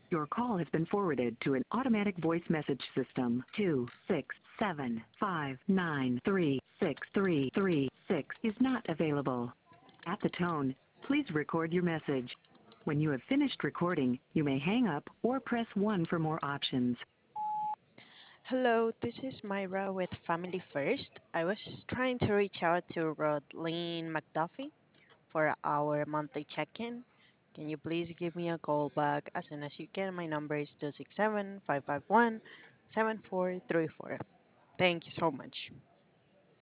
Your call has been forwarded to an automatic voice message system. 26759363336 is not available. At the tone, please record your message. When you have finished recording, you may hang up or press 1 for more options. Hello, this is Myra with Family First. I was trying to reach out to Rodleen McDuffie for our monthly check-in. Can you please give me a call back as soon as you can? My number is 267-551-7434. Thank you so much.